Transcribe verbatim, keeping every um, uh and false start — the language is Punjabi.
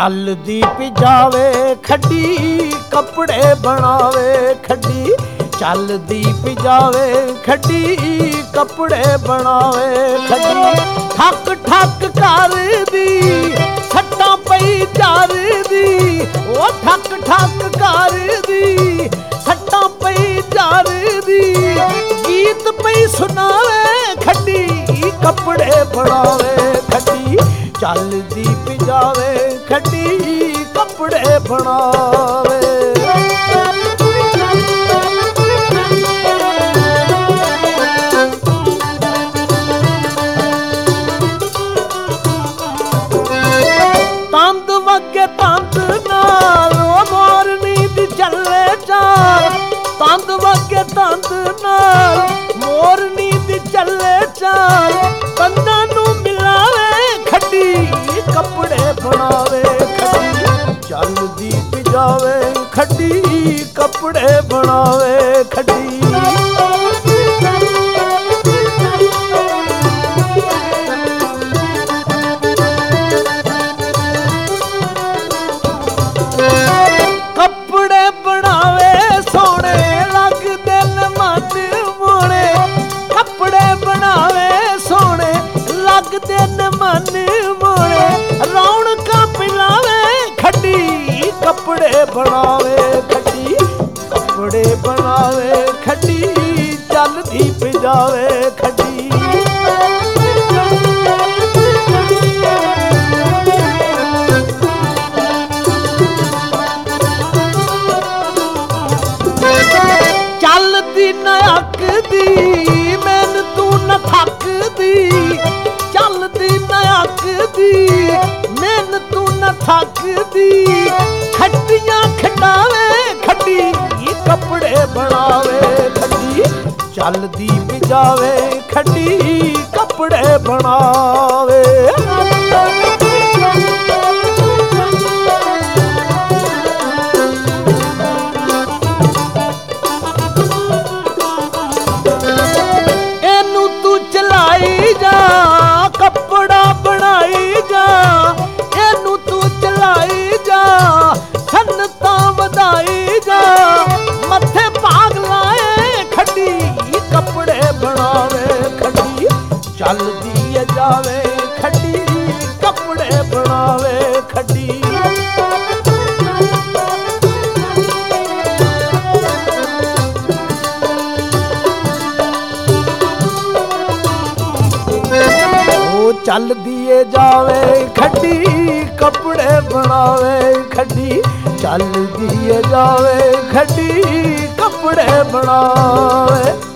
ਚੱਲਦੀ ਪਿਜਾਵੇ ਖੱਡੀ ਕੱਪੜੇ ਬਣਾਵੇ ਖੱਡੀ, ਚੱਲਦੀ ਪਿਜਾਵੇ ਖੱਡੀ ਕੱਪੜੇ ਬਣਾਵੇ ਖੱਡੀ। ਠੱਕ ਠੱਕ ਕਰਦੀ ਸੱਟਾਂ ਪਈ ਜਰਦੀ, ਉਹ ਠੱਕ ਠੱਕ ਕਰਦੀ ਸੱਟਾਂ ਪਈ ਜਰਦੀ। ਗੀਤ ਪਈ ਸੁਣਾਵੇ ਖੱਡੀ ਕੱਪੜੇ ਬਣਾਵੇ ਖੱਡੀ, ਚੱਲਦੀ ਪਿਜਾਵੇ ਖੱਡੀ ਕੱਪੜੇ ਬਣਾਵੇ। ਤੰਦ ਵਗੇ ਤੰਦ ਨਾਲ ਉਹ ਮੋਰਨੀ ਦੀ ਚੱਲੇ ਚਾਲ, ਤੰਦ ਵਗੇ ਤੰਦ ਨਾਲ ਮੋਰਨੀ ਦੀ ਚੱਲੇ ਚਾਲ। ਕੰਨਾਂ ਨੂੰ ਮਿਲਾਵੇ ਖੱਡੀ ਕੱਪੜੇ ਬਣਾਵੇ ਖੱਡੀ, ਚੱਲਦੀ ਪਿਜਾਵੇ ਖੱਡੀ ਕੱਪੜੇ ਬਣਾਵੇ ਖੱਡੀ। ਕੱਪੜੇ ਬਣਾਵੇ ਸੋਹਣੇ ਲੱਗਦੇ ਨੇ ਮਨ ਮੋਹਣੇ, ਕੱਪੜੇ ਬਣਾਵੇ ਸੋਹਣੇ ਲੱਗਦੇ ਨੇ ਮਨ ਮੋਹਣੇ। ਰੌਣਕਾਂ ਪਿਲਾਵੇ ਖੱਡੀ ਕੱਪੜੇ ਬਣਾਵੇ ਖੱਡੀ, ਕੱਪੜੇ ਬਣਾਵੇ ਖੱਡੀ ਚੱਲਦੀ ਪਿਜਾਵੇ ਖੱਡੀ। ਚੱਲਦੀ ਨਾ ਅੱਕਦੀ ਮੈਨ ਤੂੰ ਨਾ ਥੱਕਦੀ, ਚੱਲਦੀ ਨਾ ਅੱਕਦੀ ਮੈਨ ਤੂੰ ਨਾ ਥੱਕਦੀ। ਖੱਡੀਆਂ ਖਿਡਾਵੇ ਖੱਡੀ ਕੱਪੜੇ ਬਣਾਵੇ ਖੱਡੀ, ਚੱਲਦੀ ਪਿਜਾਵੇ ਖੱਡੀ ਕੱਪੜੇ ਬਣਾਵੇ। ਕੱਪੜਾ ਬਣਾਈ ਜਾ ਇਹਨੂੰ ਤੂੰ ਚਲਾਈ ਜਾ, ਸੰਨਤਾਂ ਵਧਾਈ ਜਾ ਮੱਥੇ ਭਾਗ ਲਾਏ ਖੱਡੀ ਕੱਪੜੇ ਬਣਾਵੇ ਖੱਡੀ, ਚੱਲਦੀ ਏ ਜਾਵੇ ਖੱਡੀ ਕੱਪੜੇ ਬਣਾਵੇ ਖੱਡੀ। ਚੱਲਦੀ ਏ ਜਾਵੇ ਖੱਡੀ ਕੱਪੜੇ ਬਣਾਵੇ ਖੱਡੀ, ਚੱਲਦੀ ਏ ਜਾਵੇ ਖੱਡੀ ਕੱਪੜੇ ਬਣਾਵੇ।